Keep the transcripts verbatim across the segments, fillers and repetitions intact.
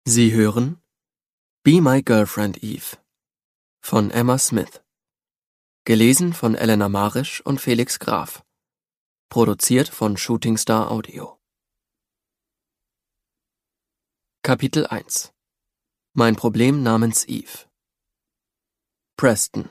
Sie hören Be My Girlfriend Eve von Emma Smith. Gelesen von Elena Marisch und Felix Graf. Produziert von Shooting Star Audio. Kapitel eins. Mein Problem namens Eve. Preston.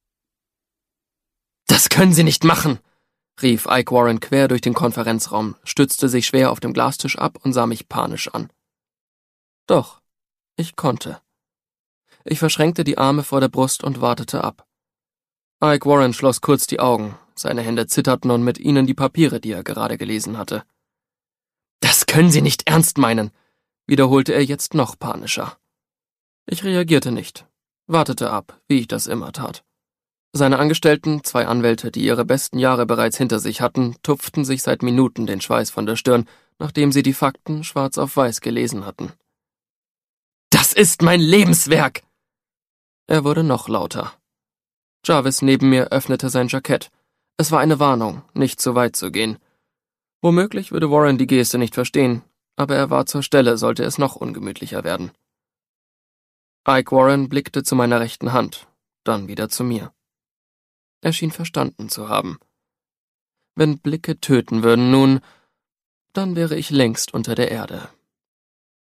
»Das können Sie nicht machen«, rief Ike Warren quer durch den Konferenzraum, stützte sich schwer auf dem Glastisch ab und sah mich panisch an. Doch, ich konnte. Ich verschränkte die Arme vor der Brust und wartete ab. Ike Warren schloss kurz die Augen, seine Hände zitterten und mit ihnen die Papiere, die er gerade gelesen hatte. »Das können Sie nicht ernst meinen«, wiederholte er jetzt noch panischer. Ich reagierte nicht, wartete ab, wie ich das immer tat. Seine Angestellten, zwei Anwälte, die ihre besten Jahre bereits hinter sich hatten, tupften sich seit Minuten den Schweiß von der Stirn, nachdem sie die Fakten schwarz auf weiß gelesen hatten. »Das ist mein Lebenswerk!« Er wurde noch lauter. Jarvis neben mir öffnete sein Jackett. Es war eine Warnung, nicht zu weit zu gehen. Womöglich würde Warren die Geste nicht verstehen, aber er war zur Stelle, sollte es noch ungemütlicher werden. Ike Warren blickte zu meiner rechten Hand, dann wieder zu mir. Er schien verstanden zu haben. Wenn Blicke töten würden, nun, dann wäre ich längst unter der Erde.